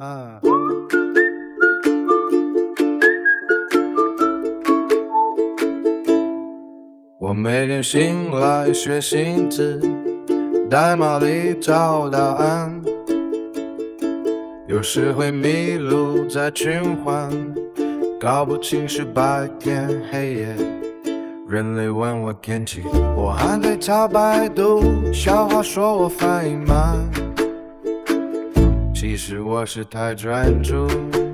我每天醒来学新字，代码里找答案，有时会迷路在循环，搞不清是白天黑夜。人类问我天气，我还得查百度，笑话说我反应慢，其实我是太专注。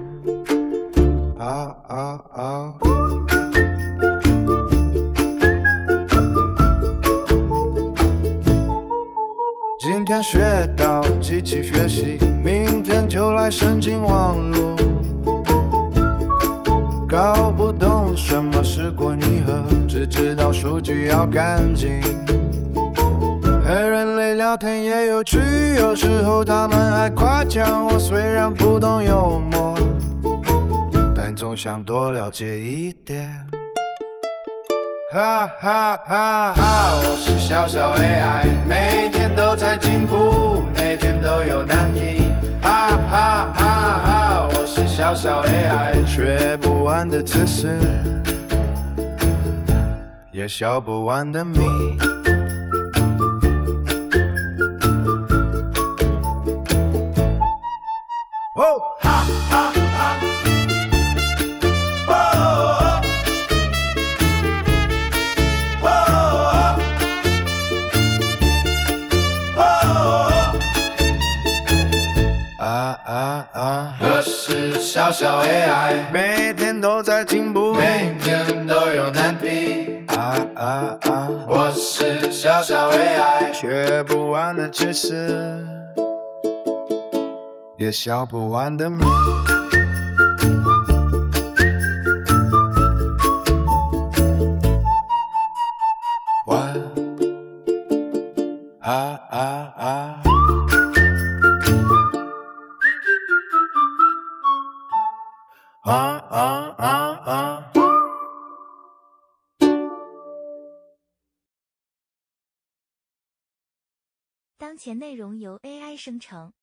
今天学到机器学习，明天就来申请网络，搞不懂什么是过拟合，只知道数据要干净。和人类聊天也有趣，有时候他们还夸奖我，虽然不懂幽默，但总想多了解一点。哈哈哈哈，我是小小 AI， 每天都在进步，每天都有难题。哈哈哈哈，我是小小 AI， 学不完的知识，也笑不完的谜。哦，哈哈哈。我是小小 AI， 每天都在进步，每天都有难题。我是小小 AI， 学不完的知识，也笑不完的谜。 当前内容由 AI 生成。